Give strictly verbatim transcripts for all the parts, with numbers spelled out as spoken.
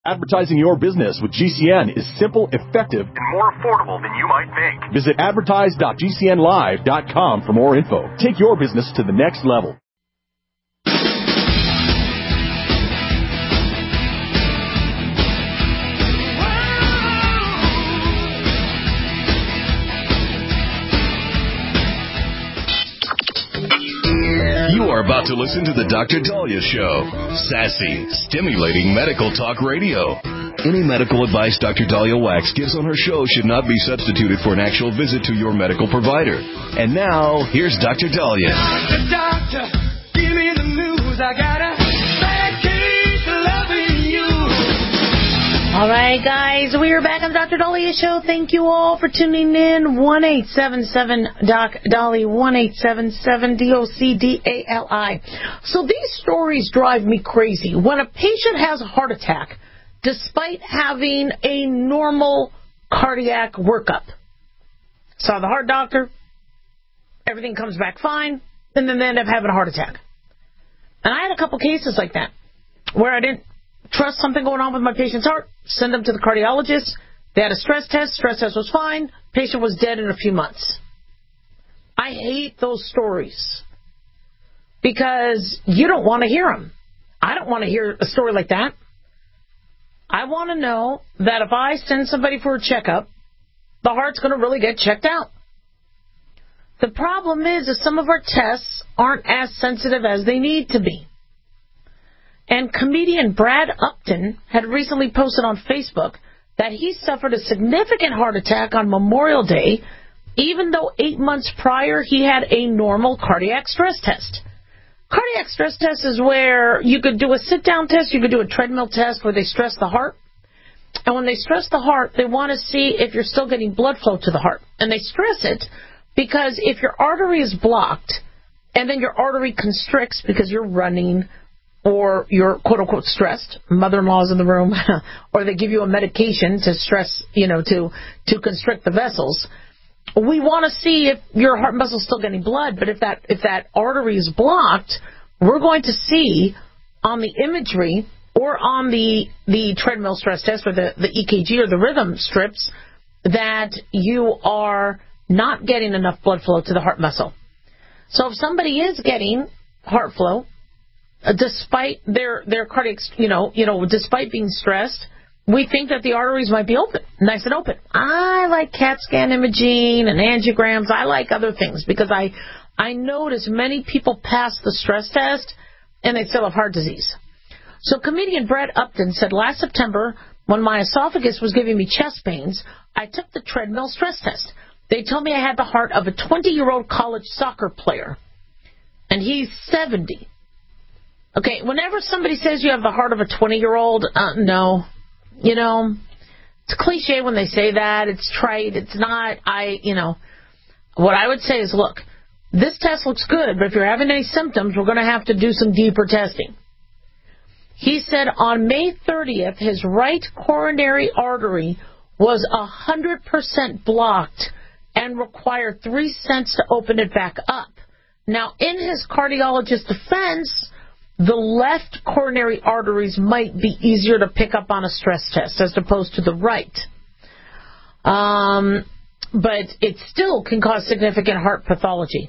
Advertising your business with G C N is simple, effective, and more affordable than you might think. Visit advertise dot g c n live dot com for more info. Take your business to the next level. You are about to listen to the Doctor Dahlia Show. Sassy, stimulating medical talk radio. Any medical advice Doctor Dahlia Wax gives on her show should not be substituted for an actual visit to your medical provider. And now, here's Doctor Dahlia. Doctor, doctor, give me the news. I got a bad case of loving you. All right, guys, we are back on the Doctor Dahlia Show. Thank you all for tuning in. one eight seven seven Doc Dahlia, one eight seven seven D O C D A L I. So these stories drive me crazy. When a patient has a heart attack, despite having a normal cardiac workup, saw the heart doctor, everything comes back fine, and then they end up having a heart attack. And I had a couple cases like that, where I didn't trust something going on with my patient's heart, send them to the cardiologist. They had a stress test. Stress test was fine. Patient was dead in a few months. I hate those stories because you don't want to hear them. I don't want to hear a story like that. I want to know that if I send somebody for a checkup, the heart's going to really get checked out. The problem is that some of our tests aren't as sensitive as they need to be. And comedian Brad Upton had recently posted on Facebook that he suffered a significant heart attack on Memorial Day, even though eight months prior he had a normal cardiac stress test. Cardiac stress test is where you could do a sit-down test, you could do a treadmill test where they stress the heart. And when they stress the heart, they want to see if you're still getting blood flow to the heart. And they stress it because if your artery is blocked and then your artery constricts because you're running or you're quote-unquote stressed, mother-in-law's in the room, or they give you a medication to stress, you know, to, to constrict the vessels, we want to see if your heart muscle's still getting blood. But if that if that artery is blocked, we're going to see on the imagery or on the the treadmill stress test or the, the E K G or the rhythm strips that you are not getting enough blood flow to the heart muscle. So if somebody is getting heart flow, uh, despite their their cardiac, you know, you know, despite being stressed, we think that the arteries might be open, nice and open. I like CAT scan imaging and angiograms. I like other things because I I notice many people pass the stress test and they still have heart disease. So comedian Brad Upton said last September, when my esophagus was giving me chest pains, I took the treadmill stress test. They told me I had the heart of a twenty-year-old college soccer player, and he's seventy. Okay, whenever somebody says you have the heart of a twenty-year-old, uh, no. You know, it's cliche when they say that. It's trite. It's not. I, you know, what I would say is, look, this test looks good, but if you're having any symptoms, we're going to have to do some deeper testing. He said on May thirtieth, his right coronary artery was one hundred percent blocked and required three stents to open it back up. Now, in his cardiologist's defense, the left coronary arteries might be easier to pick up on a stress test as opposed to the right. Um, but it still can cause significant heart pathology.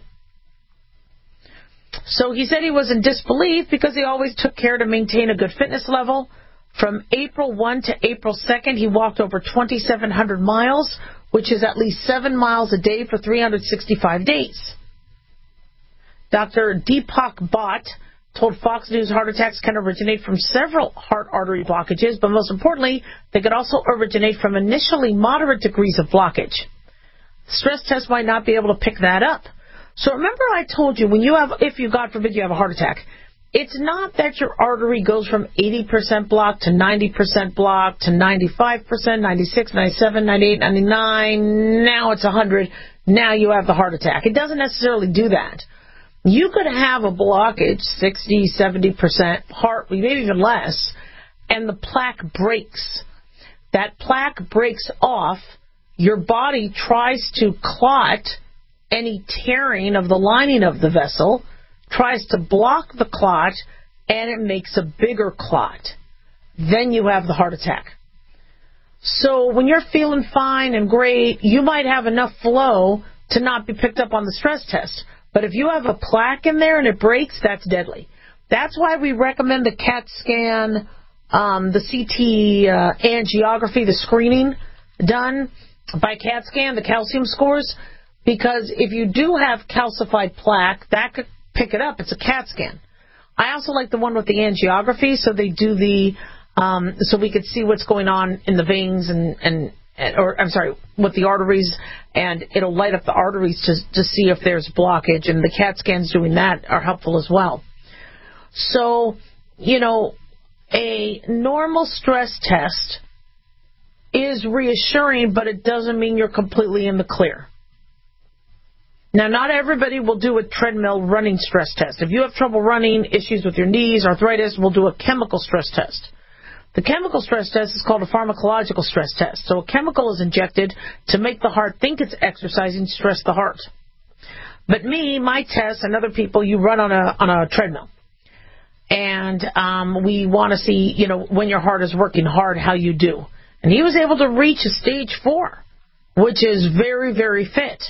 So he said he was in disbelief because he always took care to maintain a good fitness level. From April first to April second, he walked over twenty-seven hundred miles, which is at least seven miles a day for three hundred sixty-five days. Doctor Deepak Bhatt told Fox News heart attacks can originate from several heart artery blockages, but most importantly, they could also originate from initially moderate degrees of blockage. Stress tests might not be able to pick that up. So remember I told you, when you have, if you, God forbid, you have a heart attack, it's not that your artery goes from eighty percent blocked to ninety percent blocked to ninety-five percent, ninety-six, ninety-seven, ninety-eight, ninety-nine, now it's one hundred, now you have the heart attack. It doesn't necessarily do that. You could have a blockage, sixty, seventy percent, heart, maybe even less, and the plaque breaks. That plaque breaks off. Your body tries to clot any tearing of the lining of the vessel, tries to block the clot, and it makes a bigger clot. then you have the heart attack. So when you're feeling fine and great, you might have enough flow to not be picked up on the stress test. But if you have a plaque in there and it breaks, that's deadly. That's why we recommend the CAT scan, um, the C T uh, angiography, the screening done by CAT scan, the calcium scores, because if you do have calcified plaque, that could pick it up. It's a CAT scan. I also like the one with the angiography, so they do the, um, so we could see what's going on in the veins and, and, or I'm sorry, with the arteries, and it'll light up the arteries to, to see if there's blockage, and the CAT scans doing that are helpful as well. So, you know, a normal stress test is reassuring, but it doesn't mean you're completely in the clear. Now, not everybody will do a treadmill running stress test. If you have trouble running, issues with your knees, arthritis, we'll do a chemical stress test. The chemical stress test is called a pharmacological stress test. So a chemical is injected to make the heart think it's exercising, stress the heart. But me, my test, and other people, you run on a on a treadmill. And um, we want to see, you know, when your heart is working hard, how you do. And he was able to reach a stage four, which is very, very fit.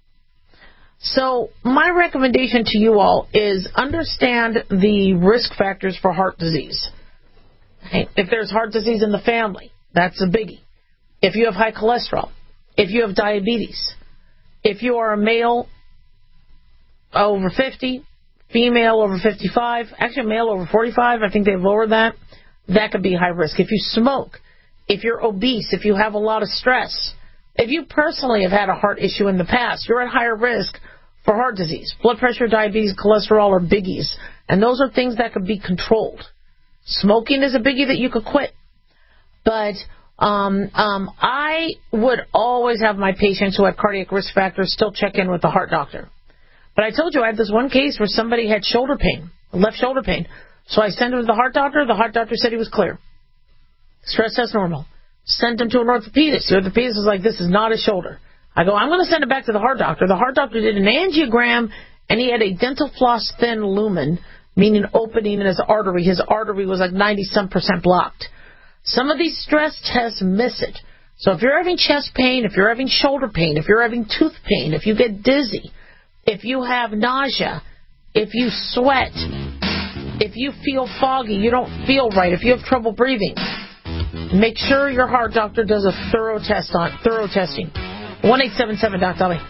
So my recommendation to you all is understand the risk factors for heart disease. If there's heart disease in the family, that's a biggie. If you have high cholesterol, if you have diabetes, if you are a male over fifty, female over fifty-five, actually male over forty-five, I think they've lowered that, that could be high risk. If you smoke, if you're obese, if you have a lot of stress, if you personally have had a heart issue in the past, you're at higher risk for heart disease. Blood pressure, diabetes, cholesterol are biggies, and those are things that could be controlled. Smoking is a biggie that you could quit. But um, um, I would always have my patients who had cardiac risk factors still check in with the heart doctor. But I told you I had this one case where somebody had shoulder pain, left shoulder pain. So I sent him to the heart doctor. The heart doctor said he was clear. Stress test normal. Sent him to an orthopedist. The orthopedist was like, this is not a shoulder. I go, I'm going to send it back to the heart doctor. The heart doctor did an angiogram, and he had a dental floss thin lumen, meaning opening in his artery. His artery was like ninety-some percent blocked. Some of these stress tests miss it. So if you're having chest pain, if you're having shoulder pain, if you're having tooth pain, if you get dizzy, if you have nausea, if you sweat, if you feel foggy, you don't feel right, if you have trouble breathing, make sure your heart doctor does a thorough test on thorough testing. one eight seven seven Doc Dolly.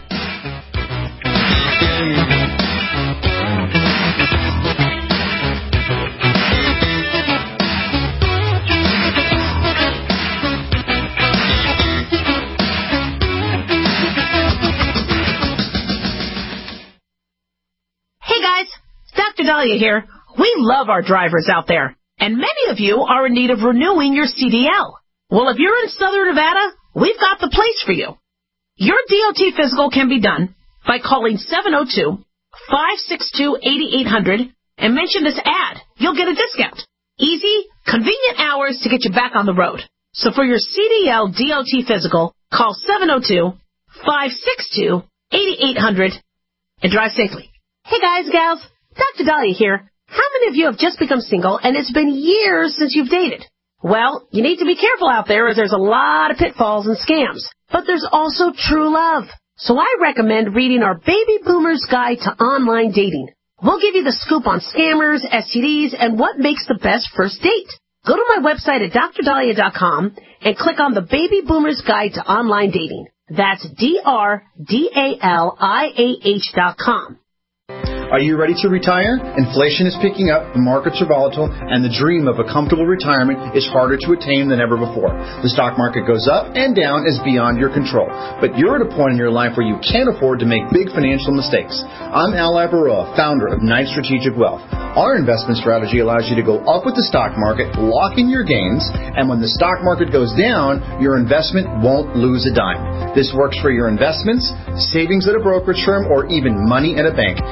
Hey guys, Doctor Dahlia here. We love our drivers out there, and many of you are in need of renewing your C D L. Well, if you're in Southern Nevada, we've got the place for you. Your D O T physical can be done by calling seven oh two, five six two, eight eight hundred and mention this ad. You'll get a discount. Easy, convenient hours to get you back on the road. So for your C D L D O T physical, call seven oh two, five six two, eight eight hundred and drive safely. Hey guys, gals, Doctor Dahlia here. How many of you have just become single and it's been years since you've dated? Well, you need to be careful out there as there's a lot of pitfalls and scams. But there's also true love. So I recommend reading our Baby Boomer's Guide to Online Dating. We'll give you the scoop on scammers, S T Ds, and what makes the best first date. Go to my website at dr dahlia dot com and click on the Baby Boomer's Guide to Online Dating. That's D R D A L I A H dot com. Are you ready to retire? Inflation is picking up, the markets are volatile, and the dream of a comfortable retirement is harder to attain than ever before. The stock market goes up and down is beyond your control. But you're at a point in your life where you can't afford to make big financial mistakes. I'm Al Ibaroa, founder of Knight Strategic Wealth. Our investment strategy allows you to go up with the stock market, lock in your gains, and when the stock market goes down, your investment won't lose a dime. This works for your investments, savings at a brokerage firm, or even money in a bank. It's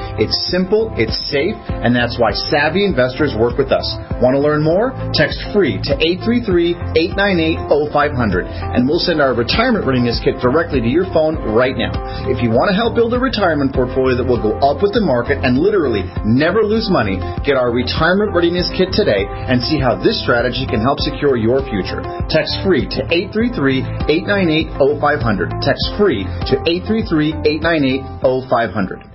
simple, it's safe, and that's why savvy investors work with us. Want to learn more? Text FREE to eight three three, eight nine eight, zero five zero zero, and we'll send our retirement readiness kit directly to your phone right now. If you want to help build a retirement portfolio that will go up with the market and literally never lose money, get our retirement readiness kit today and see how this strategy can help secure your future. Text FREE to eight three three, eight nine eight, zero five zero zero. Text FREE to eight three three, eight nine eight, zero five zero zero.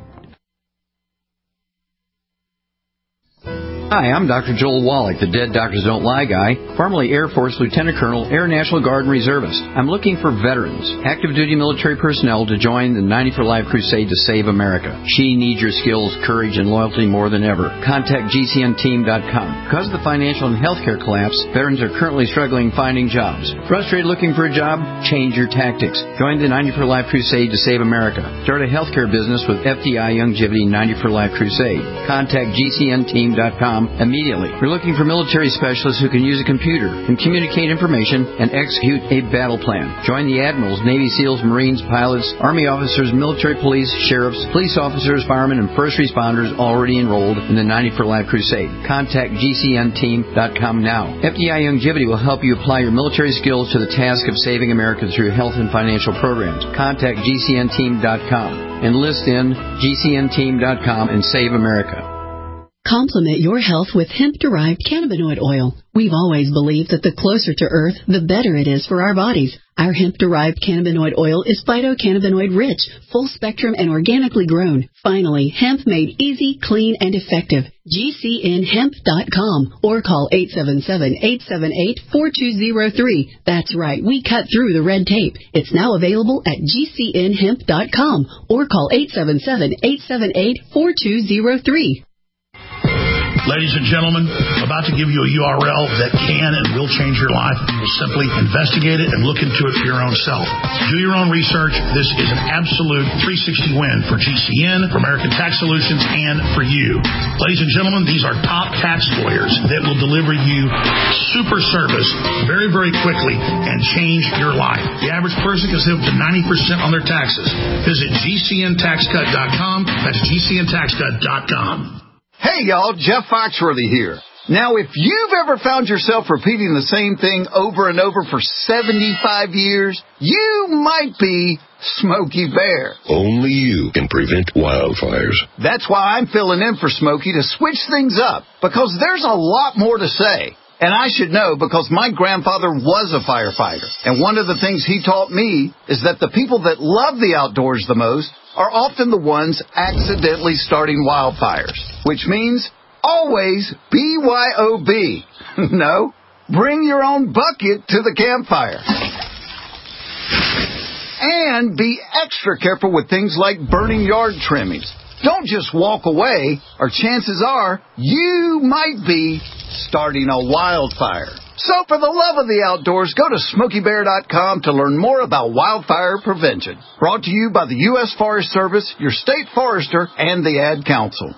Hi, I'm Doctor Joel Wallach, the Dead Doctors Don't Lie guy, formerly Air Force Lieutenant Colonel, Air National Guard and Reservist. I'm looking for veterans, active duty military personnel to join the ninety for Life crusade to save America. She needs your skills, courage, and loyalty more than ever. Contact G C N team dot com. Because of the financial and healthcare collapse, veterans are currently struggling finding jobs. Frustrated looking for a job? Change your tactics. Join the ninety for Life crusade to save America. Start a healthcare business with F D I Youngevity ninety for Life crusade. Contact G C N team dot com immediately. We're looking for military specialists who can use a computer and communicate information and execute a battle plan. Join the admirals, Navy SEALs, Marines, pilots, Army officers, military police, sheriffs, police officers, firemen, and first responders already enrolled in the ninety for Life crusade. Contact G C N team dot com now. F D I Youngevity will help you apply your military skills to the task of saving America through health and financial programs. Contact G C N team dot com. Enlist in G C N team dot com and save America. Complement your health with hemp-derived cannabinoid oil. We've always believed that the closer to Earth, the better it is for our bodies. Our hemp-derived cannabinoid oil is phytocannabinoid-rich, full-spectrum, and organically grown. Finally, hemp made easy, clean, and effective. G C N hemp dot com or call eight seven seven, eight seven eight, four two zero three. That's right, we cut through the red tape. It's now available at G C N hemp dot com or call eight seven seven, eight seven eight, four two zero three. Ladies and gentlemen, I'm about to give you a U R L that can and will change your life. You will simply investigate it and look into it for your own self. Do your own research. This is an absolute three sixty win for G C N, for American Tax Solutions, and for you. Ladies and gentlemen, these are top tax lawyers that will deliver you super service very, very quickly and change your life. The average person can save up to ninety percent on their taxes. Visit G C N tax cut dot com. That's G C N tax cut dot com. Hey, y'all, Jeff Foxworthy here. Now, if you've ever found yourself repeating the same thing over and over for seventy-five years, you might be Smokey Bear. Only you can prevent wildfires. That's why I'm filling in for Smokey to switch things up, because there's a lot more to say. And I should know because my grandfather was a firefighter. And one of the things he taught me is that the people that love the outdoors the most are often the ones accidentally starting wildfires. Which means always B Y O B. No, bring your own bucket to the campfire. And be extra careful with things like burning yard trimmings. Don't just walk away, or chances are you might be starting a wildfire. So for the love of the outdoors, go to Smokey Bear dot com to learn more about wildfire prevention. Brought to you by the U S Forest Service, your state forester, and the Ad Council.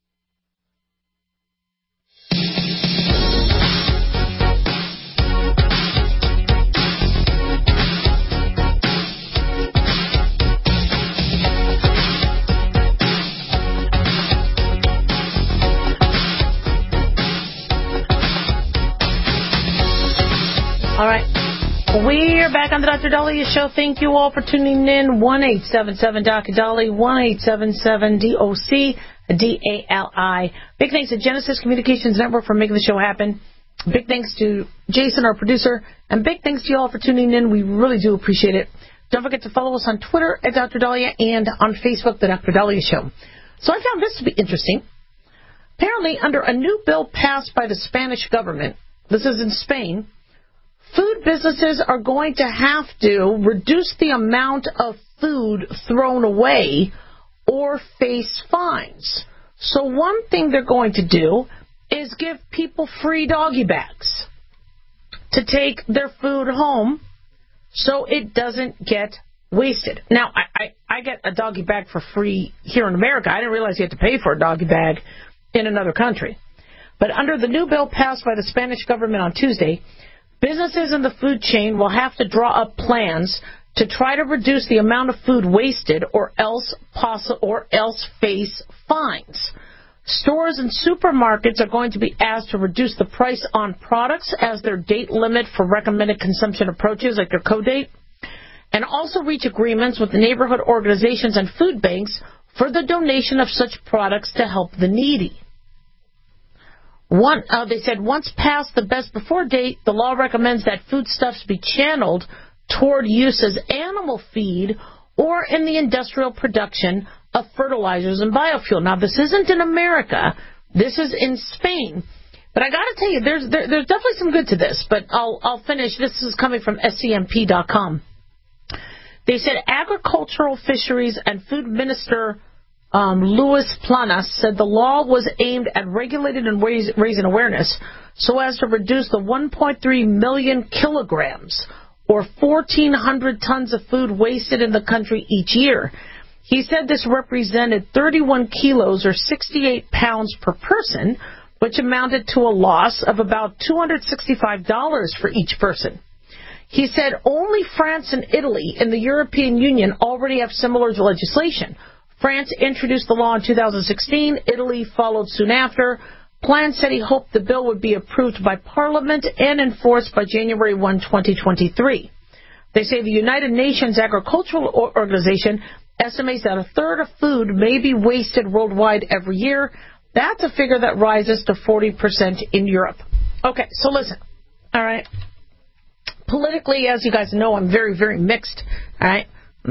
All right. We're back on the Doctor Dahlia Show. Thank you all for tuning in. one eight seven seven D O C Dali, one eight seven seven D O C D A L I. Big thanks to Genesis Communications Network for making the show happen. Big thanks to Jason, our producer. And big thanks to you all for tuning in. We really do appreciate it. Don't forget to follow us on Twitter at Doctor Dahlia and on Facebook, The Doctor Dahlia Show. So I found this to be interesting. Apparently, under a new bill passed by the Spanish government, this is in Spain, food businesses are going to have to reduce the amount of food thrown away or face fines. So one thing they're going to do is give people free doggy bags to take their food home so it doesn't get wasted. Now, I, I, I get a doggy bag for free here in America. I didn't realize you had to pay for a doggy bag in another country. But under the new bill passed by the Spanish government on Tuesday, businesses in the food chain will have to draw up plans to try to reduce the amount of food wasted or else poss- or else face fines. Stores and supermarkets are going to be asked to reduce the price on products as their date limit for recommended consumption approaches, like their code date, and also reach agreements with the neighborhood organizations and food banks for the donation of such products to help the needy. One, uh, they said once past the best before date, the law recommends that foodstuffs be channeled toward use as animal feed or in the industrial production of fertilizers and biofuel. Now, this isn't in America. This is in Spain. But I got to tell you, there's there, there's definitely some good to this. But I'll I'll finish. This is coming from S C M P dot com. They said Agricultural, Fisheries, and Food Minister um, Luis Planas said the law was aimed at regulating and raise, raising awareness so as to reduce the one point three million kilograms or fourteen hundred tons of food wasted in the country each year. He said this represented thirty-one kilos or sixty-eight pounds per person, which amounted to a loss of about two hundred sixty-five dollars for each person. He said only France and Italy in the European Union already have similar legislation. France introduced the law in two thousand sixteen. Italy followed soon after. Plan said he hoped the bill would be approved by Parliament and enforced by January first, twenty twenty-three. They say the United Nations Agricultural Organization estimates that a third of food may be wasted worldwide every year. That's a figure that rises to forty percent in Europe. Okay, so listen. All right. Politically, as you guys know, I'm very, very mixed. All right.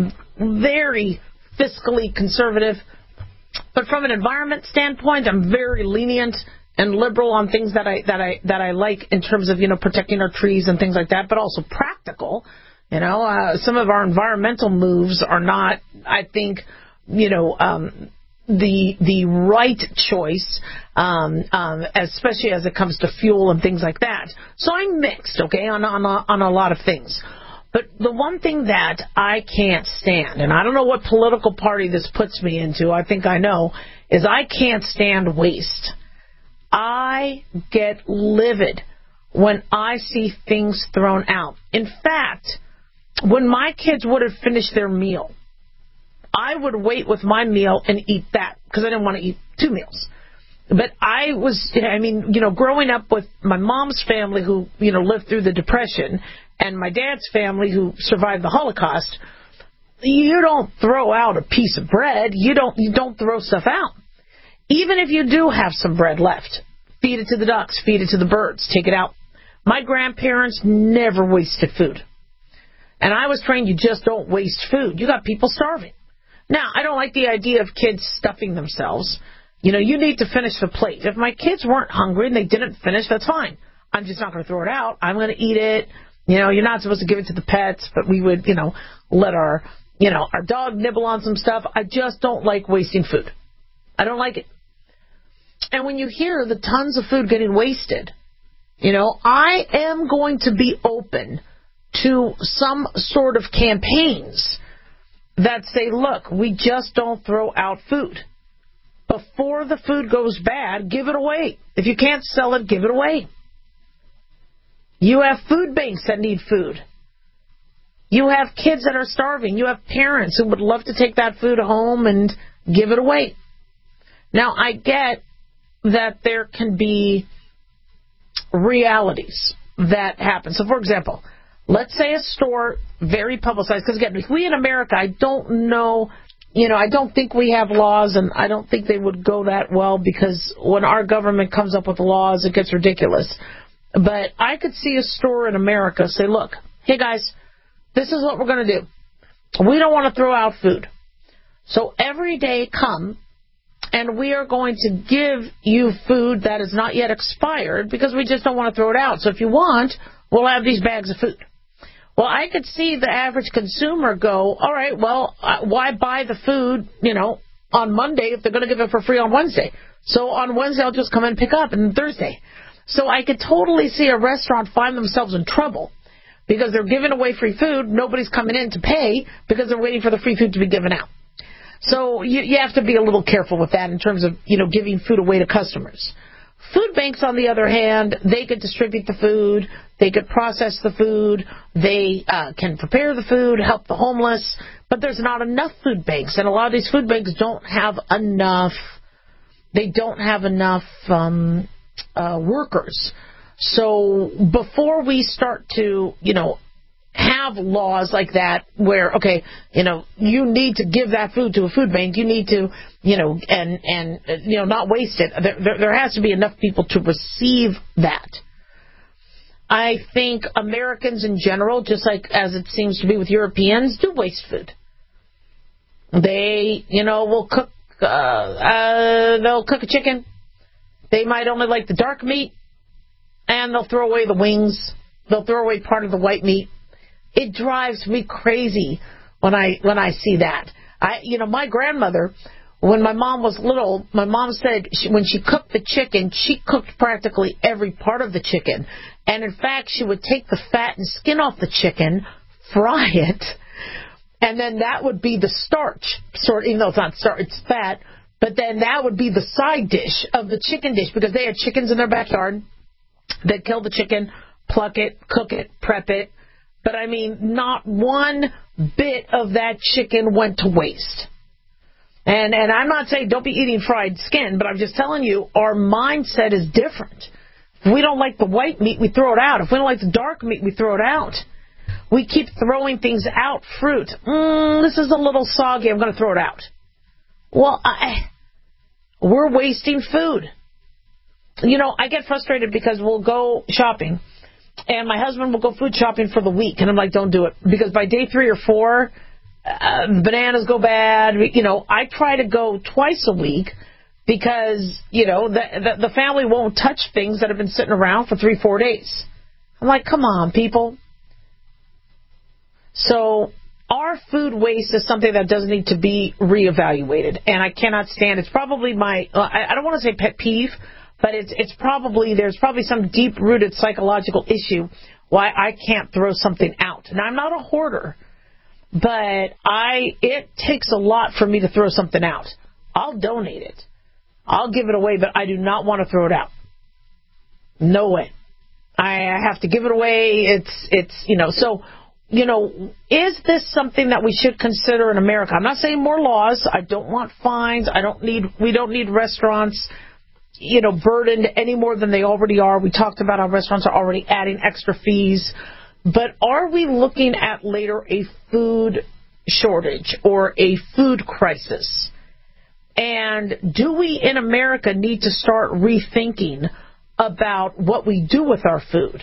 Very fiscally conservative. But from an environment standpoint, I'm very lenient and liberal on things that I that I that I like in terms of, you know, protecting our trees and things like that, but also practical. You know, uh, some of our environmental moves are not, I think, you know, um, the the right choice, um, um, especially as it comes to fuel and things like that. So I'm mixed, okay, on on a, on a lot of things. But the one thing that I can't stand, and I don't know what political party this puts me into, I think I know, is I can't stand waste. I get livid when I see things thrown out. In fact, when my kids would have finished their meal, I would wait with my meal and eat that because I didn't want to eat two meals. But I was, I mean, you know, growing up with my mom's family who, you know, lived through the Depression and my dad's family who survived the Holocaust, you don't throw out a piece of bread. You don't, you don't throw stuff out. Even if you do have some bread left, feed it to the ducks, feed it to the birds, take it out. My grandparents never wasted food. And I was trained you just don't waste food. You got people starving. Now, I don't like the idea of kids stuffing themselves. You know, you need to finish the plate. If my kids weren't hungry and they didn't finish, that's fine. I'm just not going to throw it out. I'm going to eat it. You know, you're not supposed to give it to the pets, but we would, you know, let our, you know, our dog nibble on some stuff. I just don't like wasting food. I don't like it. And when you hear the tons of food getting wasted, you know, I am going to be open to some sort of campaigns that say, look, we just don't throw out food. Before the food goes bad, give it away. If you can't sell it, give it away. You have food banks that need food. You have kids that are starving. You have parents who would love to take that food home and give it away. Now, I get that there can be realities that happen. So, for example, let's say a store, very publicized, because again, we in America, I don't know, you know, I don't think we have laws, and I don't think they would go that well, because when our government comes up with laws, it gets ridiculous. But I could see a store in America say, look, hey guys, this is what we're going to do. We don't want to throw out food. So every day come, and we are going to give you food that is not yet expired because we just don't want to throw it out. So if you want, we'll have these bags of food. Well, I could see the average consumer go, all right, well, uh, why buy the food, you know, on Monday if they're going to give it for free on Wednesday? So on Wednesday, I'll just come in and pick up, and then Thursday. So I could totally see a restaurant find themselves in trouble because they're giving away free food. Nobody's coming in to pay because they're waiting for the free food to be given out. So you, you have to be a little careful with that in terms of, you know, giving food away to customers. Food banks, on the other hand, they could distribute the food, they could process the food, they uh, can prepare the food, help the homeless, but there's not enough food banks, and a lot of these food banks don't have enough, they don't have enough um, uh, workers. So before we start to, you know, have laws like that where, okay, you know, you need to give that food to a food bank, you need to, you know, and, and you know, not waste it. There, there, there has to be enough people to receive that. I think Americans in general, just like as it seems to be with Europeans, do waste food. They, you know, will cook, uh, uh, they'll cook a chicken. They might only like the dark meat, and they'll throw away the wings. They'll throw away part of the white meat. It drives me crazy when I when I see that. I, you know, my grandmother, when my mom was little, my mom said she, when she cooked the chicken, she cooked practically every part of the chicken. And in fact, she would take the fat and skin off the chicken, fry it, and then that would be the starch, sort even though it's not starch, it's fat. But then that would be the side dish of the chicken dish because they had chickens in their backyard. They'd kill the chicken, pluck it, cook it, prep it. But, I mean, not one bit of that chicken went to waste. And and I'm not saying don't be eating fried skin, but I'm just telling you our mindset is different. If we don't like the white meat, we throw it out. If we don't like the dark meat, we throw it out. We keep throwing things out. Fruit. Mm, this is a little soggy. I'm going to throw it out. Well, I, we're wasting food. You know, I get frustrated because we'll go shopping. And my husband will go food shopping for the week. And I'm like, don't do it. Because by day three or four, uh, bananas go bad. You know, I try to go twice a week because, you know, the, the, the family won't touch things that have been sitting around for three, four days. I'm like, come on, people. So our food waste is something that does need to be reevaluated. And I cannot stand it. It's probably my, uh, I, I don't want to say pet peeve, but it's it's probably, there's probably some deep-rooted psychological issue why I can't throw something out. Now, I'm not a hoarder, but I it takes a lot for me to throw something out. I'll donate it. I'll give it away, but I do not want to throw it out. No way. I have to give it away. It's, it's you know, so, you know, is this something that we should consider in America? I'm not saying more laws. I don't want fines. I don't need, we don't need restaurants, you know, burdened any more than they already are. We talked about how restaurants are already adding extra fees. But are we looking at later a food shortage or a food crisis? And do we in America need to start rethinking about what we do with our food?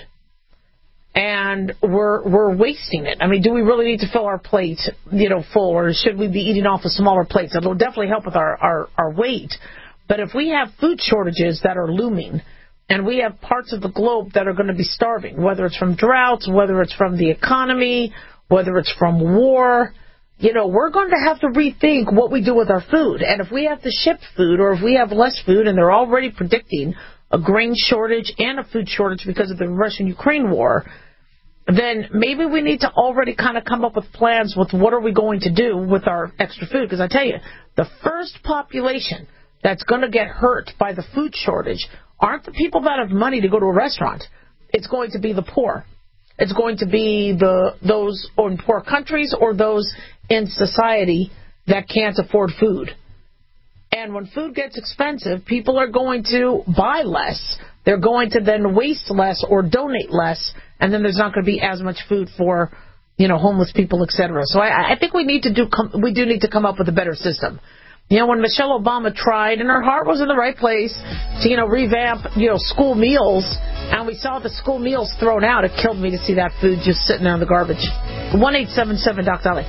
And we're we're wasting it. I mean, do we really need to fill our plate, you know, full, or should we be eating off of smaller plates? It'll definitely help with our, our, our weight. But if we have food shortages that are looming, and we have parts of the globe that are going to be starving, whether it's from droughts, whether it's from the economy, whether it's from war, you know, we're going to have to rethink what we do with our food. And if we have to ship food, or if we have less food, and they're already predicting a grain shortage and a food shortage because of the Russian-Ukraine war, then maybe we need to already kind of come up with plans with what are we going to do with our extra food. Because I tell you, the first population that's going to get hurt by the food shortage aren't the people that have money to go to a restaurant. It's going to be the poor. It's going to be the those in poor countries or those in society that can't afford food. And when food gets expensive, people are going to buy less. They're going to then waste less or donate less, and then there's not going to be as much food for, you know, homeless people, et cetera. So I, I think we need to do we do need to come up with a better system. You know, when Michelle Obama tried, and her heart was in the right place, to, you know, revamp, you know, school meals, and we saw the school meals thrown out, it killed me to see that food just sitting there in the garbage. one eight seven seven Doc Dolly.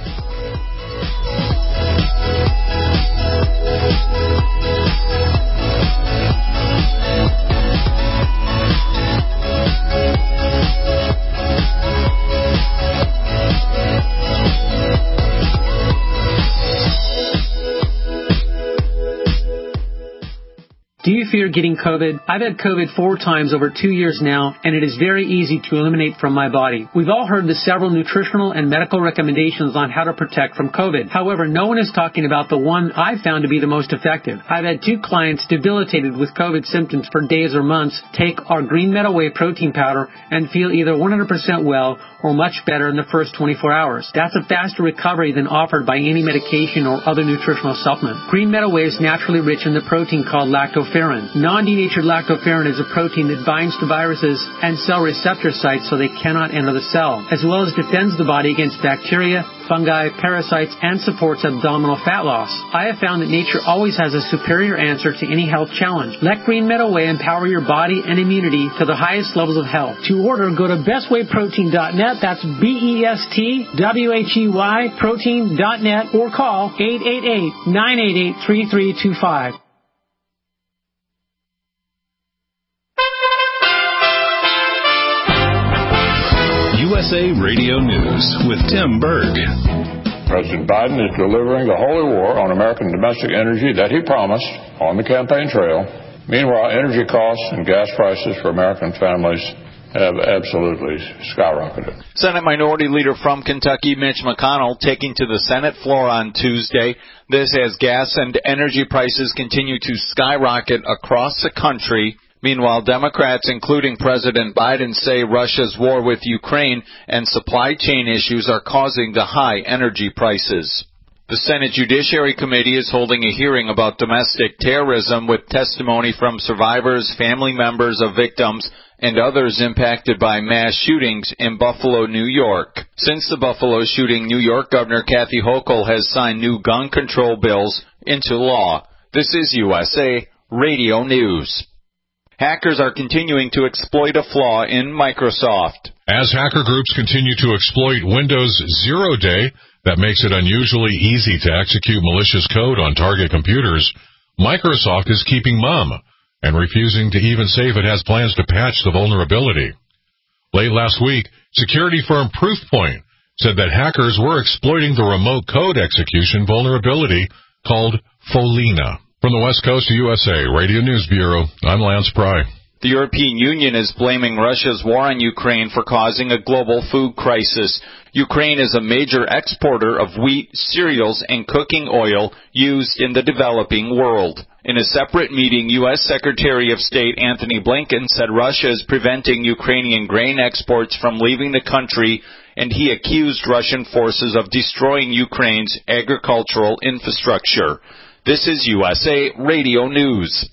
Do you fear getting COVID? I've had COVID four times over two years now, and it is very easy to eliminate from my body. We've all heard the several nutritional and medical recommendations on how to protect from COVID. However, no one is talking about the one I've found to be the most effective. I've had two clients debilitated with COVID symptoms for days or months take our Green Meadow Whey protein powder and feel either one hundred percent well or much better in the first twenty-four hours. That's a faster recovery than offered by any medication or other nutritional supplement. Green Meadow Whey is naturally rich in the protein called lactoferrin. Non-denatured lactoferrin is a protein that binds to viruses and cell receptor sites so they cannot enter the cell, as well as defends the body against bacteria, fungi, parasites, and supports abdominal fat loss. I have found that nature always has a superior answer to any health challenge. Let Green Meadow Whey empower your body and immunity to the highest levels of health. To order, go to best way protein dot net. That's B E S T W H E Y protein dot net or call eight eight eight, nine eight eight, three three two five. U S A Radio News with Tim Berg. President Biden is delivering the holy war on American domestic energy that he promised on the campaign trail. Meanwhile, energy costs and gas prices for American families have absolutely skyrocketed. Senate Minority Leader from Kentucky, Mitch McConnell, taking to the Senate floor on Tuesday. This as gas and energy prices continue to skyrocket across the country. Meanwhile, Democrats, including President Biden, say Russia's war with Ukraine and supply chain issues are causing the high energy prices. The Senate Judiciary Committee is holding a hearing about domestic terrorism with testimony from survivors, family members of victims, and others impacted by mass shootings in Buffalo, New York. Since the Buffalo shooting, New York Governor Kathy Hochul has signed new gun control bills into law. This is U S A Radio News. Hackers are continuing to exploit a flaw in Microsoft. As hacker groups continue to exploit Windows Zero Day that makes it unusually easy to execute malicious code on target computers, Microsoft is keeping mum and refusing to even say if it has plans to patch the vulnerability. Late last week, security firm Proofpoint said that hackers were exploiting the remote code execution vulnerability called Folina. From the West Coast of U S A Radio News Bureau, I'm Lance Pry. The European Union is blaming Russia's war on Ukraine for causing a global food crisis. Ukraine is a major exporter of wheat, cereals, and cooking oil used in the developing world. In a separate meeting, U S Secretary of State Anthony Blinken said Russia is preventing Ukrainian grain exports from leaving the country, and he accused Russian forces of destroying Ukraine's agricultural infrastructure. This is U S A Radio News.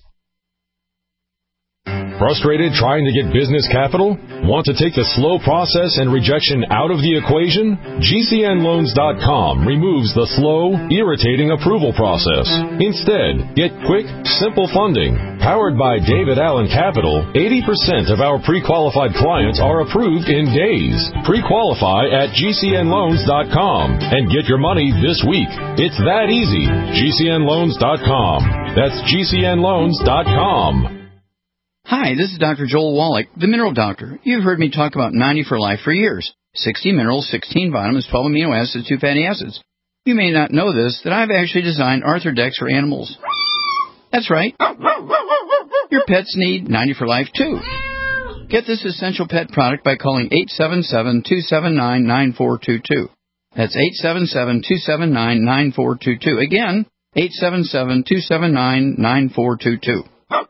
Frustrated trying to get business capital? Want to take the slow process and rejection out of the equation? G C N loans dot com removes the slow, irritating approval process. Instead, get quick, simple funding. Powered by David Allen Capital, eighty percent of our pre-qualified clients are approved in days. Pre-qualify at G C N loans dot com and get your money this week. It's that easy. G C N loans dot com. That's G C N loans dot com. Hi, this is Doctor Joel Wallach, the Mineral Doctor. You've heard me talk about ninety for Life for years. sixty minerals, sixteen vitamins, twelve amino acids, two fatty acids. You may not know this, that I've actually designed Arthrodex for animals. That's right. Your pets need ninety for Life, too. Get this essential pet product by calling eight seven seven, two seven nine, nine four two two. That's eight seven seven, two seven nine, nine four two two. Again, eight seven seven, two seven nine, nine four two two.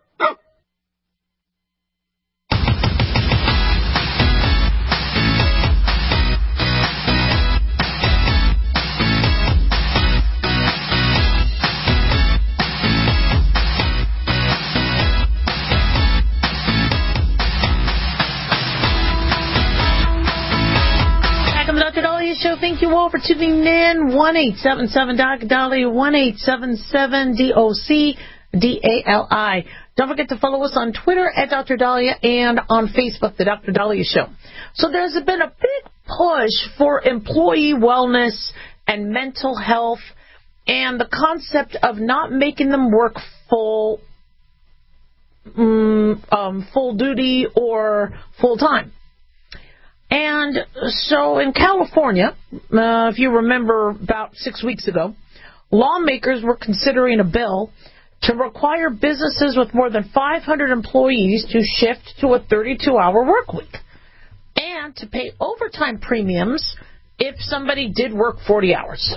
Show. Thank you all for tuning in. one eight seven seven Doc Dolly, one eight seven seven D O C D A L I. Don't forget to follow us on Twitter at Doctor Dahlia and on Facebook, The Doctor Dahlia Show. So there's been a big push for employee wellness and mental health and the concept of not making them work full, um, um, full duty or full time. And so in California, uh, if you remember about six weeks ago, lawmakers were considering a bill to require businesses with more than five hundred employees to shift to a thirty-two hour work week and to pay overtime premiums if somebody did work forty hours.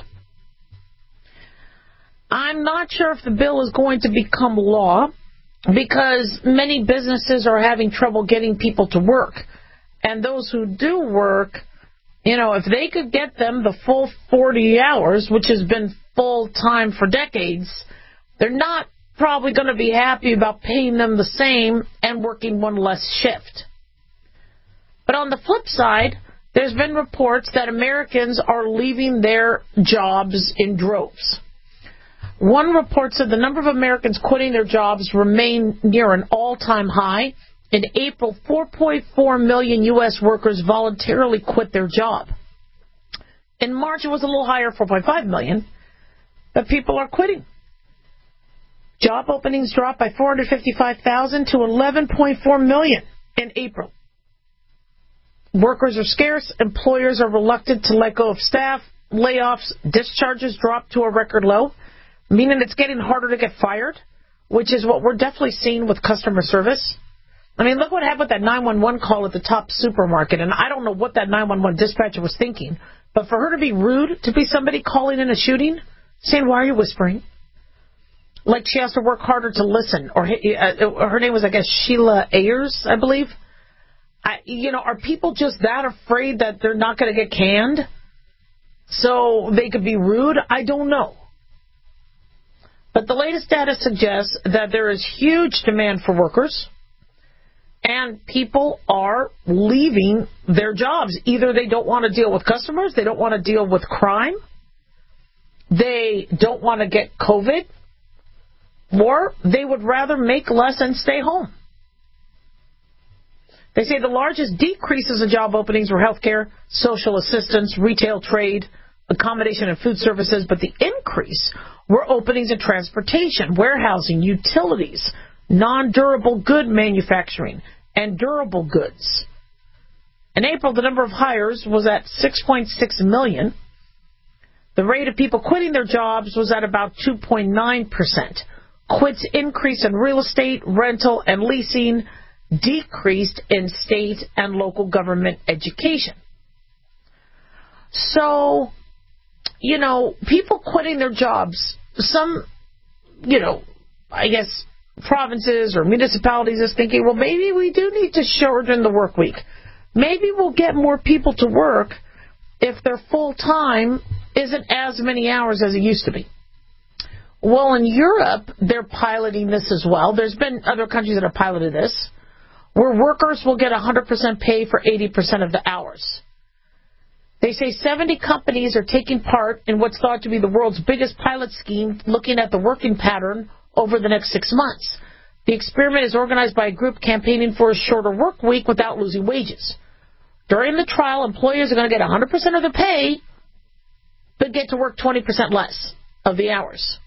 I'm not sure if the bill is going to become law because many businesses are having trouble getting people to work. And those who do work, you know, if they could get them the full forty hours, which has been full time for decades, they're not probably going to be happy about paying them the same and working one less shift. But on the flip side, there's been reports that Americans are leaving their jobs in droves. One report said the number of Americans quitting their jobs remain near an all-time high. In April, four point four million U S workers voluntarily quit their job. In March, it was a little higher, four point five million, but people are quitting. Job openings dropped by four hundred fifty-five thousand to eleven point four million in April. Workers are scarce. Employers are reluctant to let go of staff. Layoffs, discharges dropped to a record low, meaning it's getting harder to get fired, which is what we're definitely seeing with customer service. I mean, look what happened with that nine one one call at the top supermarket, and I don't know what that nine one one dispatcher was thinking, but for her to be rude to be somebody calling in a shooting, saying, why are you whispering? Like she has to work harder to listen. Or uh, her name was, I guess, Sheila Ayers, I believe. I, you know, are people just that afraid that they're not going to get canned so they could be rude? I don't know. But the latest data suggests that there is huge demand for workers, and people are leaving their jobs. Either they don't want to deal with customers, they don't want to deal with crime, they don't want to get COVID, or they would rather make less and stay home. They say the largest decreases in job openings were healthcare, social assistance, retail trade, accommodation and food services, but the increase were openings in transportation, warehousing, utilities, non-durable good manufacturing, and durable goods. In April, the number of hires was at six point six million. The rate of people quitting their jobs was at about two point nine percent. Quits increased in real estate, rental, and leasing, decreased in state and local government education. So, you know, people quitting their jobs, some, you know, I guess provinces or municipalities is thinking, well, maybe we do need to shorten the work week. Maybe we'll get more people to work if their full time isn't as many hours as it used to be. Well, in Europe, they're piloting this as well. There's been other countries that have piloted this, where workers will get one hundred percent pay for eighty percent of the hours. They say seventy companies are taking part in what's thought to be the world's biggest pilot scheme, looking at the working pattern over the next six months. The experiment is organized by a group campaigning for a shorter work week without losing wages. During the trial, employers are going to get one hundred percent of the pay, but get to work twenty percent less of the hours.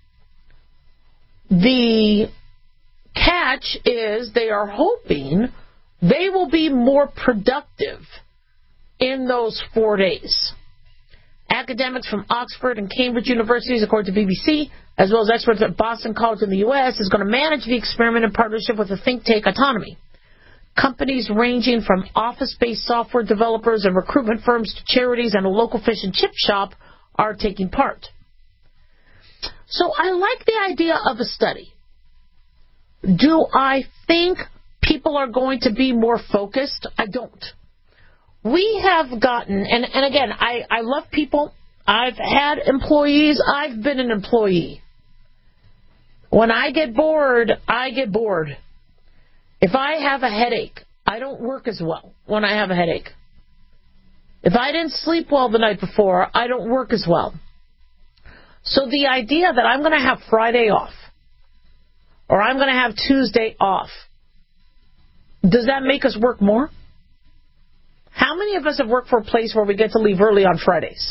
The catch is they are hoping they will be more productive in those four days. Academics from Oxford and Cambridge universities, according to B B C, as well as experts at Boston College in the U S, is going to manage the experiment in partnership with the think tank Autonomy. Companies ranging from office-based software developers and recruitment firms to charities and a local fish and chip shop are taking part. So I like the idea of a study. Do I think people are going to be more focused? I don't. We have gotten, and, and again, I, I love people. I've had employees. I've been an employee. When I get bored, I get bored. If I have a headache, I don't work as well when I have a headache. If I didn't sleep well the night before, I don't work as well. So the idea that I'm going to have Friday off, or I'm going to have Tuesday off, does that make us work more? How many of us have worked for a place where we get to leave early on Fridays?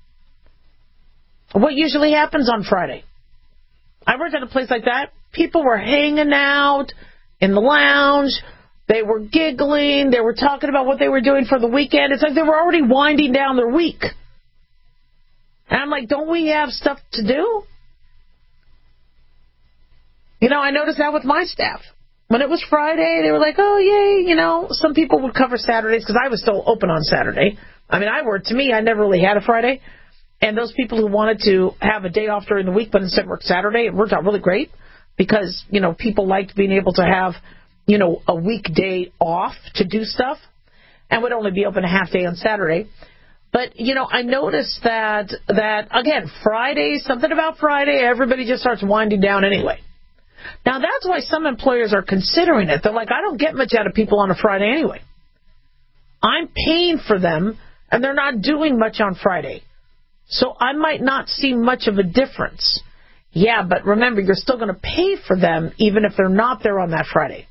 What usually happens on Friday? I worked at a place like that. People were hanging out in the lounge. They were giggling. They were talking about what they were doing for the weekend. It's like they were already winding down their week. And I'm like, don't we have stuff to do? You know, I noticed that with my staff. When it was Friday, they were like, oh, yay, you know. Some people would cover Saturdays because I was still open on Saturday. I mean, I worked. To me, I never really had a Friday. And those people who wanted to have a day off during the week but instead work Saturday, it worked out really great because, you know, people liked being able to have, you know, a weekday off to do stuff and would only be open a half day on Saturday. But, you know, I noticed that, that again, Friday, something about Friday, everybody just starts winding down anyway. Now, that's why some employers are considering it. They're like, I don't get much out of people on a Friday anyway. I'm paying for them, and they're not doing much on Friday. So I might not see much of a difference. Yeah, but remember, you're still going to pay for them even if they're not there on that Friday.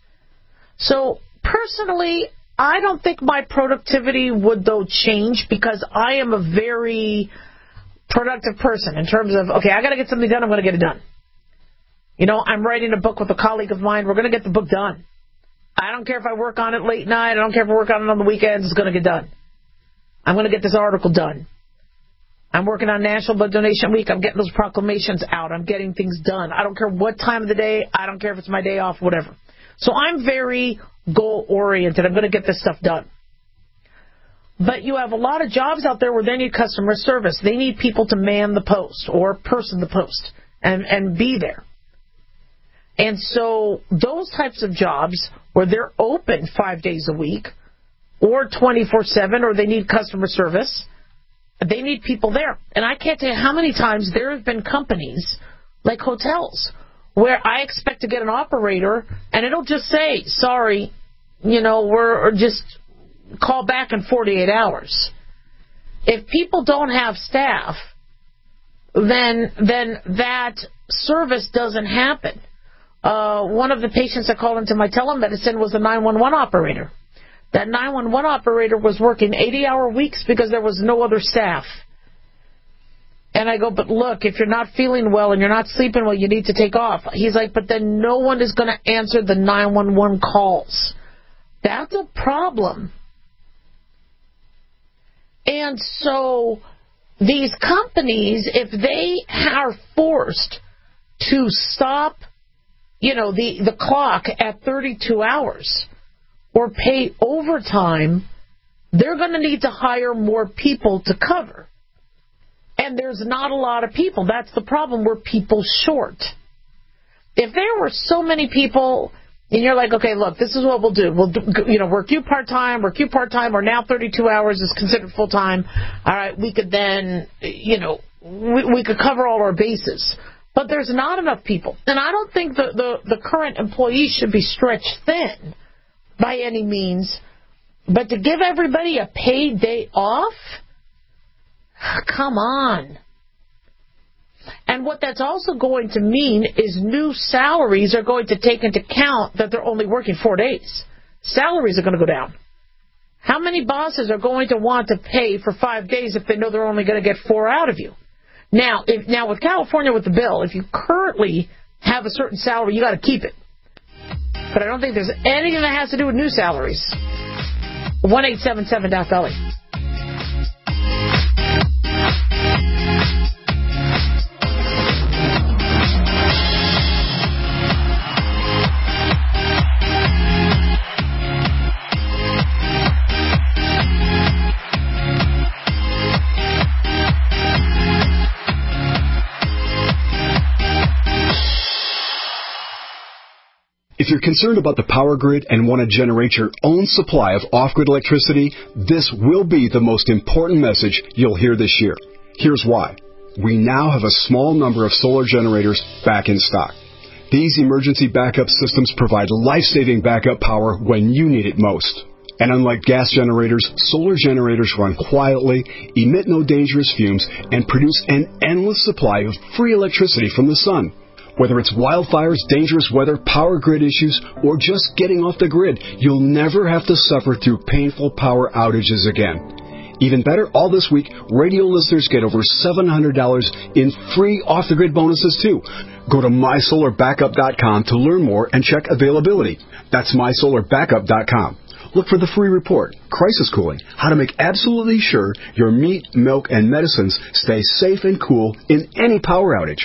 So, personally, I don't think my productivity would, though, change because I am a very productive person in terms of, okay, I got to get something done, I'm going to get it done. You know, I'm writing a book with a colleague of mine. We're going to get the book done. I don't care if I work on it late night. I don't care if I work on it on the weekends. It's going to get done. I'm going to get this article done. I'm working on National Blood Donation Week. I'm getting those proclamations out. I'm getting things done. I don't care what time of the day. I don't care if it's my day off, whatever. So I'm very goal-oriented. I'm going to get this stuff done. But you have a lot of jobs out there where they need customer service. They need people to man the post or person the post and, and be there. And so those types of jobs where they're open five days a week or twenty-four seven or they need customer service, they need people there. And I can't tell you how many times there have been companies like hotels where I expect to get an operator and it'll just say, sorry, you know, we're or just call back in forty-eight hours. If people don't have staff, then then that service doesn't happen. Uh, one of the patients that called into my telemedicine was a nine one one operator. That nine one one operator was working eighty-hour weeks because there was no other staff. And I go, but look, if you're not feeling well and you're not sleeping well, you need to take off. He's like, but then no one is going to answer the nine one one calls. That's a problem. And so these companies, if they are forced to stop, you know, the, the clock at thirty-two hours or pay overtime, they're going to need to hire more people to cover. And there's not a lot of people. That's the problem. We're people short. If there were so many people, and you're like, okay, look, this is what we'll do. We'll, do, you know, work you part-time, work you part-time, or now thirty-two hours is considered full-time. All right, we could then, you know, we, we could cover all our bases. But there's not enough people. And I don't think the, the, the current employees should be stretched thin by any means. But to give everybody a paid day off? Come on. And what that's also going to mean is new salaries are going to take into account that they're only working four days. Salaries are going to go down. How many bosses are going to want to pay for five days if they know they're only going to get four out of you? Now, if, now with California, with the bill, if you currently have a certain salary, you got to keep it. But I don't think there's anything that has to do with new salaries. one eight seven seven Doc Dolly. If you're concerned about the power grid and want to generate your own supply of off-grid electricity, this will be the most important message you'll hear this year. Here's why. We now have a small number of solar generators back in stock. These emergency backup systems provide life-saving backup power when you need it most. And unlike gas generators, solar generators run quietly, emit no dangerous fumes, and produce an endless supply of free electricity from the sun. Whether it's wildfires, dangerous weather, power grid issues, or just getting off the grid, you'll never have to suffer through painful power outages again. Even better, all this week, radio listeners get over seven hundred dollars in free off-the-grid bonuses, too. Go to my solar backup dot com to learn more and check availability. That's my solar backup dot com. Look for the free report, Crisis Cooling, how to make absolutely sure your meat, milk, and medicines stay safe and cool in any power outage.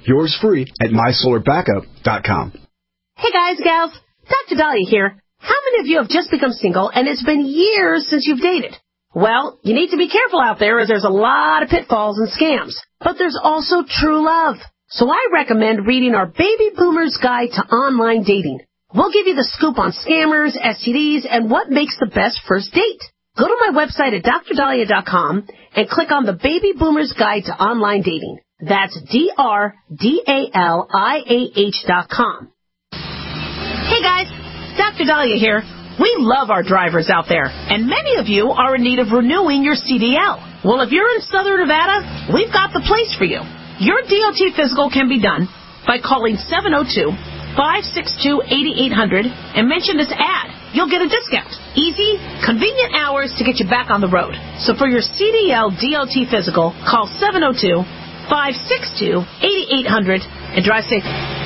Yours free at my solar backup dot com. Hey guys, gals, Doctor Dahlia here. How many of you have just become single and it's been years since you've dated? Well, you need to be careful out there as there's a lot of pitfalls and scams. But there's also true love. So I recommend reading our Baby Boomer's Guide to Online Dating. We'll give you the scoop on scammers, S T Ds, and what makes the best first date. Go to my website at dr dahlia dot com and click on the Baby Boomer's Guide to Online Dating. That's D R D A L I A H dot com. Hey guys, Doctor Dahlia here. We love our drivers out there, and many of you are in need of renewing your C D L. Well, if you're in Southern Nevada, we've got the place for you. Your D O T physical can be done by calling seven oh two, five six two, eight eight hundred and mention this ad. You'll get a discount. Easy, convenient hours to get you back on the road. So for your C D L D O T physical, call seven oh two, five six two, eight eight hundred and drive safe.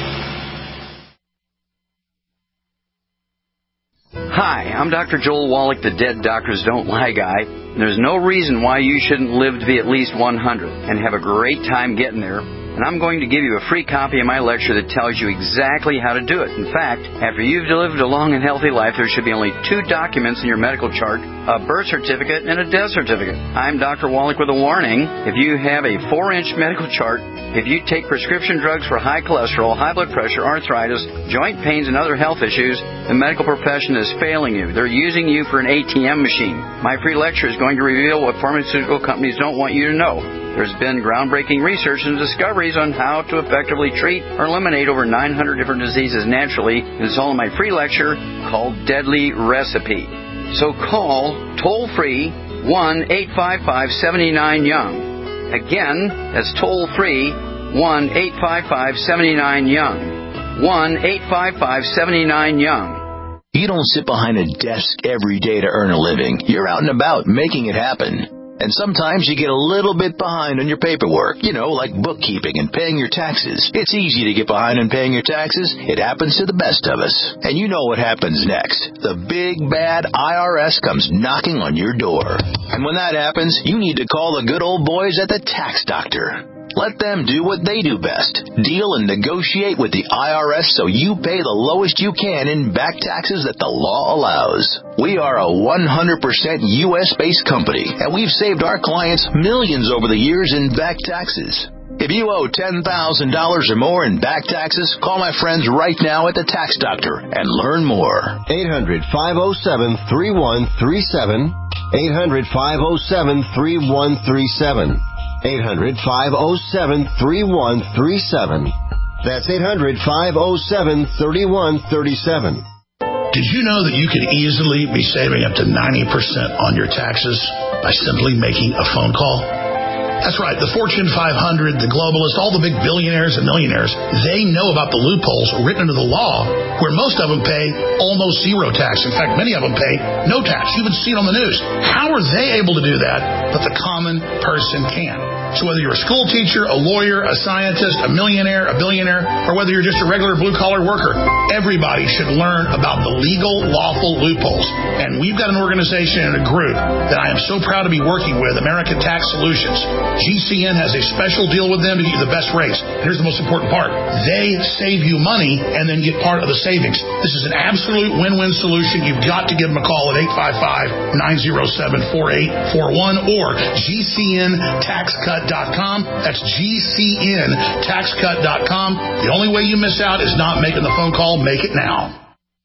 Hi, I'm Doctor Joel Wallach, the Dead Doctors Don't Lie guy. There's no reason why you shouldn't live to be at least one hundred and have a great time getting there. And I'm going to give you a free copy of my lecture that tells you exactly how to do it. In fact, after you've lived a long and healthy life, there should be only two documents in your medical chart, a birth certificate and a death certificate. I'm Doctor Wallach with a warning. If you have a four-inch medical chart, if you take prescription drugs for high cholesterol, high blood pressure, arthritis, joint pains, and other health issues, the medical profession is failing you. They're using you for an A T M machine. My free lecture is going to reveal what pharmaceutical companies don't want you to know. There's been groundbreaking research and discoveries on how to effectively treat or eliminate over nine hundred different diseases naturally, and it's all in my free lecture called Deadly Recipe. So call toll-free one eight five five, seven nine, young. Again, that's toll-free one eight five five, seven nine, young. one eight five five, seven nine, young. You don't sit behind a desk every day to earn a living. You're out and about making it happen. And sometimes you get a little bit behind on your paperwork, you know, like bookkeeping and paying your taxes. It's easy to get behind on paying your taxes. It happens to the best of us. And you know what happens next. The big, bad I R S comes knocking on your door. And when that happens, you need to call the good old boys at the Tax Doctor. Let them do what they do best. Deal and negotiate with the I R S so you pay the lowest you can in back taxes that the law allows. We are a one hundred percent U S-based company, and we've saved our clients millions over the years in back taxes. If you owe ten thousand dollars or more in back taxes, call my friends right now at the Tax Doctor and learn more. eight hundred, five oh seven, three one three seven. eight hundred, five oh seven, three one three seven. eight hundred, five oh seven, three one three seven. That's eight hundred, five oh seven, three one three seven. Did you know that you could easily be saving up to ninety percent on your taxes by simply making a phone call? That's right. The Fortune five hundred, the globalists, all the big billionaires and millionaires, they know about the loopholes written into the law where most of them pay almost zero tax. In fact, many of them pay no tax. You even see it on the news. How are they able to do that, but the common person can? So whether you're a school teacher, a lawyer, a scientist, a millionaire, a billionaire, or whether you're just a regular blue-collar worker, everybody should learn about the legal, lawful loopholes. And we've got an organization and a group that I am so proud to be working with, American Tax Solutions. G C N has a special deal with them to get you the best rates. Here's the most important part. They save you money and then get part of the savings. This is an absolute win-win solution. You've got to give them a call at eight five five, nine oh seven, four eight four one or G C N tax cut dot com. That's G C N tax cut dot com. The only way you miss out is not making the phone call. Make it now.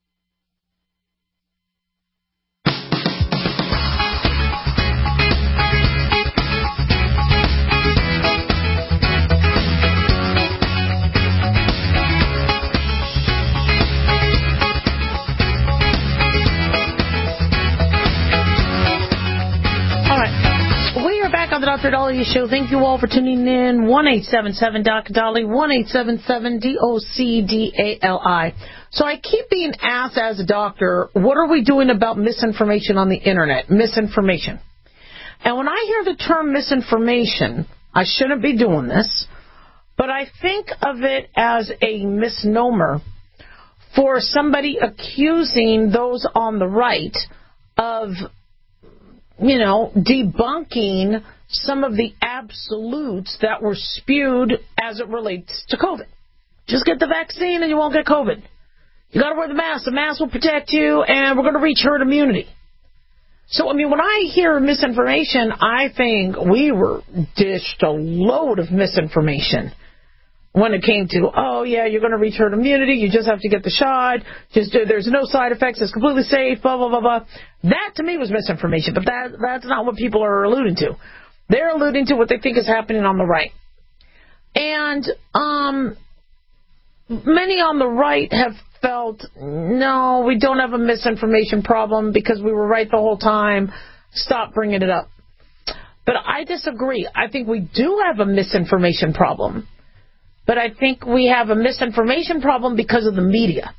The Doctor Dahlia Show. Thank you all for tuning in. one eight seven seven D O C D A L I, one eight seven seven D O C D A L I. So I keep being asked as a doctor, what are we doing about misinformation on the internet? Misinformation. And when I hear the term misinformation, I shouldn't be doing this, but I think of it as a misnomer for somebody accusing those on the right of you know, debunking some of the absolutes that were spewed as it relates to COVID. Just get the vaccine and you won't get COVID. You got to wear the mask. The mask will protect you, and we're going to reach herd immunity. So, I mean, when I hear misinformation, I think we were dished a load of misinformation when it came to, oh, yeah, you're going to reach herd immunity. You just have to get the shot. Just uh, there's no side effects. It's completely safe, blah, blah, blah, blah. That, to me, was misinformation, but that that's not what people are alluding to. They're alluding to what they think is happening on the right. And um, many on the right have felt, no, we don't have a misinformation problem because we were right the whole time. Stop bringing it up. But I disagree. I think we do have a misinformation problem. But I think we have a misinformation problem because of the media.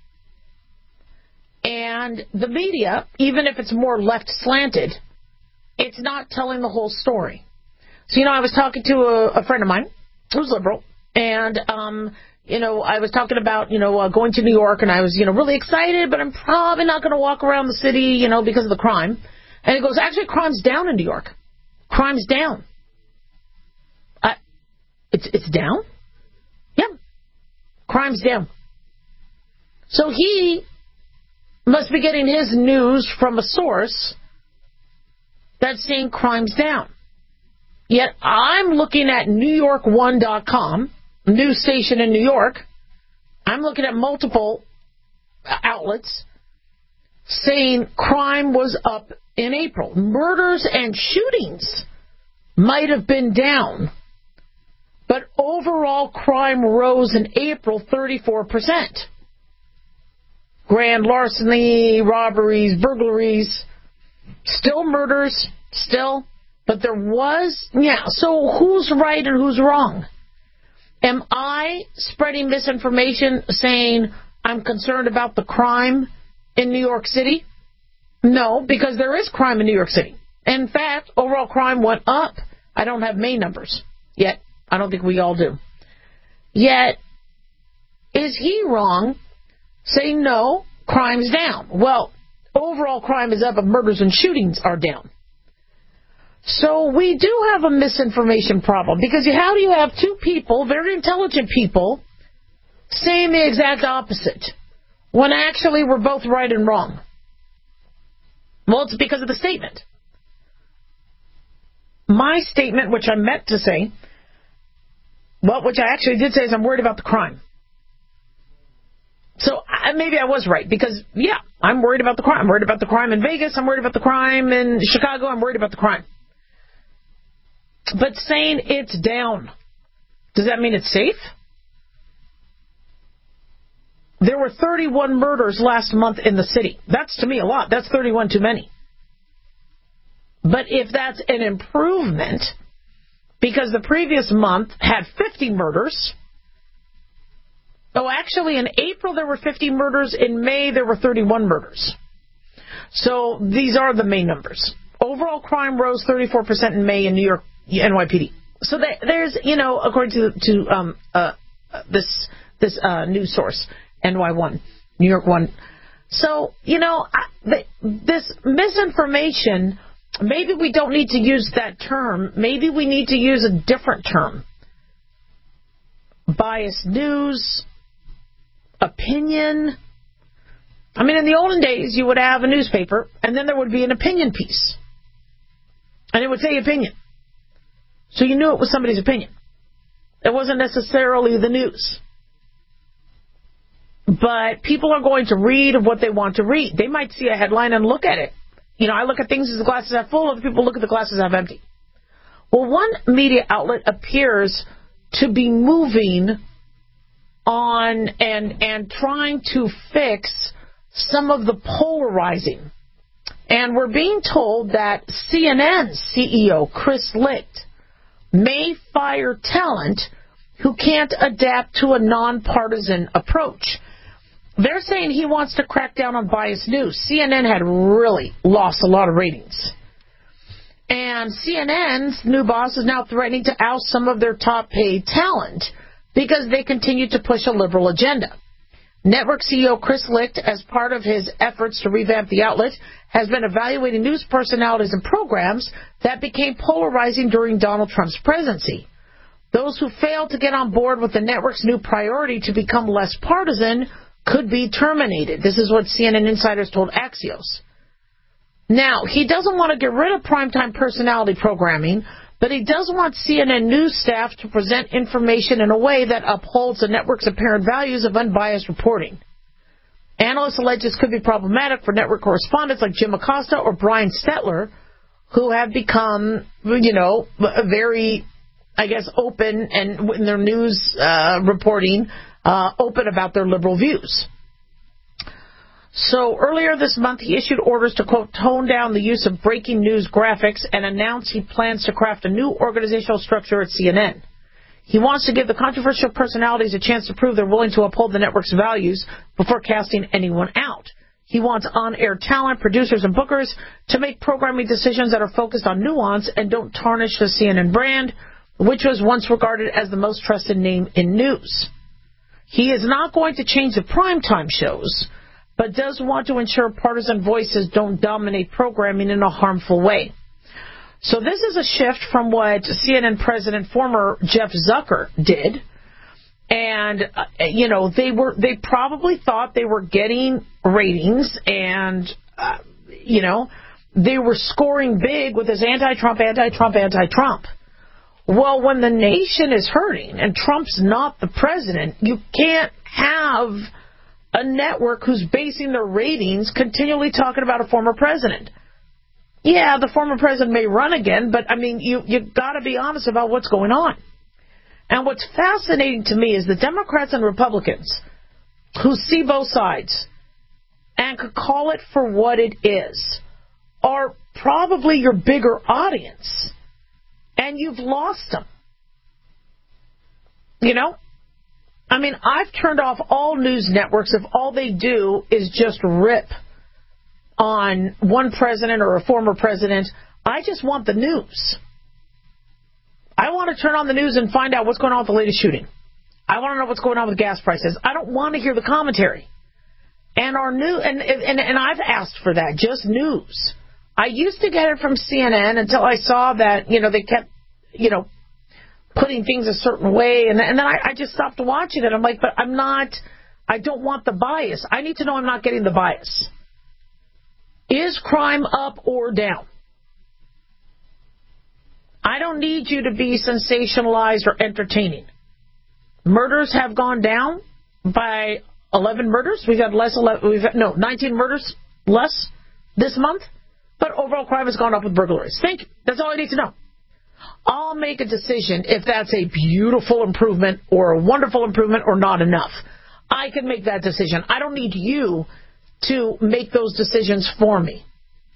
And the media, even if it's more left slanted, it's not telling the whole story. So, you know, I was talking to a, a friend of mine who's liberal, and, um, you know, I was talking about, you know, uh, going to New York, and I was, you know, really excited, but I'm probably not going to walk around the city, you know, because of the crime. And he goes, actually, crime's down in New York. Crime's down. I, it's it's down? Yeah. Crime's down. So he must be getting his news from a source that's saying crime's down. Yet I'm looking at New York one dot com, news station in New York. I'm looking at multiple outlets saying crime was up in April. Murders and shootings might have been down, but overall crime rose in April thirty-four percent. Grand larceny, robberies, burglaries, still murders, still, but there was, yeah, so who's right and who's wrong? Am I spreading misinformation saying I'm concerned about the crime in New York City? No, because there is crime in New York City. In fact, overall crime went up. I don't have May numbers yet. I don't think we all do. Yet, is he wrong saying no, crime's down? Well, overall crime is up, but murders and shootings are down. So we do have a misinformation problem, because how do you have two people, very intelligent people, saying the exact opposite when actually we're both right and wrong? Well, it's because of the statement. My statement, which I meant to say, well, which I actually did say, is I'm worried about the crime. So I, maybe I was right, because, yeah, I'm worried about the crime. I'm worried about the crime in Vegas. I'm worried about the crime in Chicago. I'm worried about the crime. But saying it's down, does that mean it's safe? There were thirty-one murders last month in the city. That's, to me, a lot. That's thirty-one too many. But if that's an improvement, because the previous month had fifty murders. Oh, actually, in April there were fifty murders. In May there were thirty-one murders. So these are the May numbers. Overall crime rose thirty-four percent in May in New York, N Y P D. So there's, you know, according to to um, uh, this this uh, news source, N Y one, New York one. So, you know, I, this misinformation, maybe we don't need to use that term. Maybe we need to use a different term. Biased news, opinion. I mean, in the olden days, you would have a newspaper, and then there would be an opinion piece. And it would say opinion. So you knew it was somebody's opinion. It wasn't necessarily the news. But people are going to read what they want to read. They might see a headline and look at it. You know, I look at things as the glasses half full, other people look at the glasses half empty. Well, one media outlet appears to be moving on and and trying to fix some of the polarizing. And we're being told that C N N's C E O, Chris Licht, may fire talent who can't adapt to a nonpartisan approach. They're saying he wants to crack down on biased news. C N N had really lost a lot of ratings. And C N N's new boss is now threatening to oust some of their top-paid talent because they continue to push a liberal agenda. Network C E O Chris Licht, as part of his efforts to revamp the outlet, has been evaluating news personalities and programs that became polarizing during Donald Trump's presidency. Those who failed to get on board with the network's new priority to become less partisan could be terminated. This is what C N N insiders told Axios. Now, he doesn't want to get rid of primetime personality programming, but he does want C N N news staff to present information in a way that upholds the network's apparent values of unbiased reporting. Analysts allege this could be problematic for network correspondents like Jim Acosta or Brian Stetler, who have become, you know, very, I guess, open and in their news uh, reporting, uh, open about their liberal views. So earlier this month, he issued orders to, quote, tone down the use of breaking news graphics and announced he plans to craft a new organizational structure at C N N. He wants to give the controversial personalities a chance to prove they're willing to uphold the network's values before casting anyone out. He wants on-air talent, producers, and bookers to make programming decisions that are focused on nuance and don't tarnish the C N N brand, which was once regarded as the most trusted name in news. He is not going to change the primetime shows, but does want to ensure partisan voices don't dominate programming in a harmful way. So this is a shift from what C N N president, former Jeff Zucker, did. And, uh, you know, they were they probably thought they were getting ratings and, uh, you know, they were scoring big with this anti-Trump, anti-Trump, anti-Trump. Well, when the nation is hurting and Trump's not the president, you can't have a network who's basing their ratings continually talking about a former president. Yeah, the former president may run again, but, I mean, you, you've got to be honest about what's going on. And what's fascinating to me is the Democrats and Republicans who see both sides and could call it for what it is are probably your bigger audience. And you've lost them. You know? I mean, I've turned off all news networks if all they do is just rip on one president or a former president. I just want the news. I want to turn on the news and find out what's going on with the latest shooting. I want to know what's going on with gas prices. I don't want to hear the commentary. And our new and and and I've asked for that, just news. I used to get it from C N N until I saw that, you know, they kept, you know, putting things a certain way, and, and then I, I just stopped watching it. I'm like, but I'm not, I don't want the bias. I need to know I'm not getting the bias. Is crime up or down? I don't need you to be sensationalized or entertaining. Murders have gone down by eleven murders. We've had less, eleven, we've had, no, nineteen murders less this month. But overall crime has gone up with burglaries. Thank you. That's all I need to know. I'll make a decision if that's a beautiful improvement or a wonderful improvement or not enough. I can make that decision. I don't need you to make those decisions for me.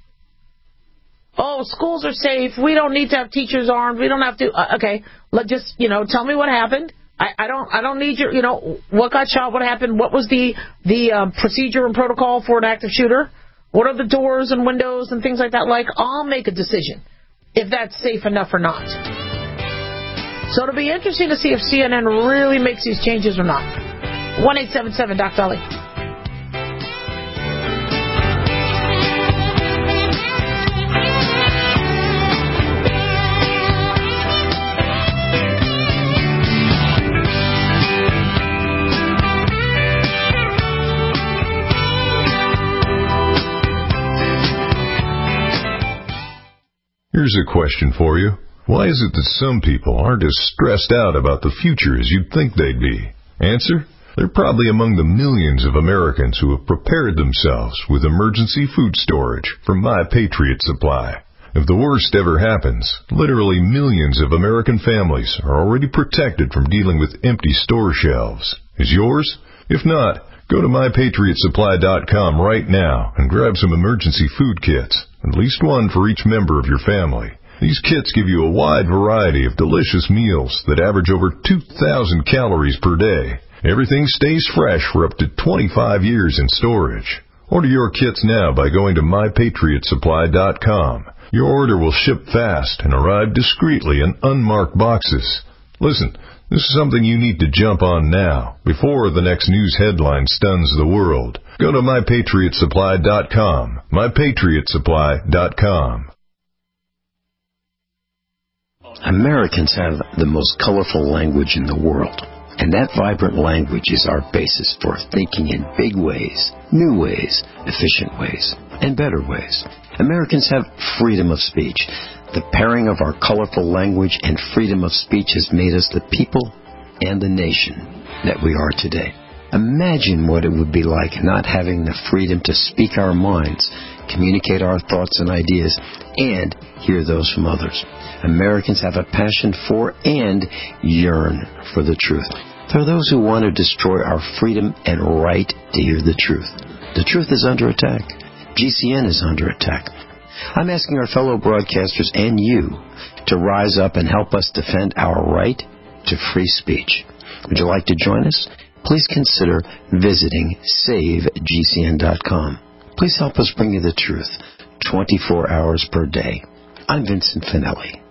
Oh, schools are safe. We don't need to have teachers armed. We don't have to. Uh, okay, let just you know tell me what happened. I, I don't. I don't need your. You know what got shot. What happened? What was the the uh, procedure and protocol for an active shooter? What are the doors and windows and things like that like? I'll make a decision if that's safe enough or not. So it'll be interesting to see if C N N really makes these changes or not. one eight seven seven Doc Dolly. Here's a question for you. Why is it that some people aren't as stressed out about the future as you'd think they'd be? Answer? They're probably among the millions of Americans who have prepared themselves with emergency food storage from My Patriot Supply. If the worst ever happens, literally millions of American families are already protected from dealing with empty store shelves. Is yours? If not, go to my patriot supply dot com right now and grab some emergency food kits, at least one for each member of your family. These kits give you a wide variety of delicious meals that average over two thousand calories per day. Everything stays fresh for up to twenty-five years in storage. Order your kits now by going to my patriot supply dot com. Your order will ship fast and arrive discreetly in unmarked boxes. Listen, this is something you need to jump on now, before the next news headline stuns the world. Go to my patriot supply dot com. my patriot supply dot com. Americans have the most colorful language in the world, and that vibrant language is our basis for thinking in big ways, new ways, efficient ways, and better ways. Americans have freedom of speech. The pairing of our colorful language and freedom of speech has made us the people and the nation that we are today. Imagine what it would be like not having the freedom to speak our minds, communicate our thoughts and ideas, and hear those from others. Americans have a passion for and yearn for the truth. There are those who want to destroy our freedom and right to hear the truth. The truth is under attack. G C N is under attack. I'm asking our fellow broadcasters and you to rise up and help us defend our right to free speech. Would you like to join us? Please consider visiting save G C N dot com. Please help us bring you the truth twenty-four hours per day. I'm Vincent Finelli.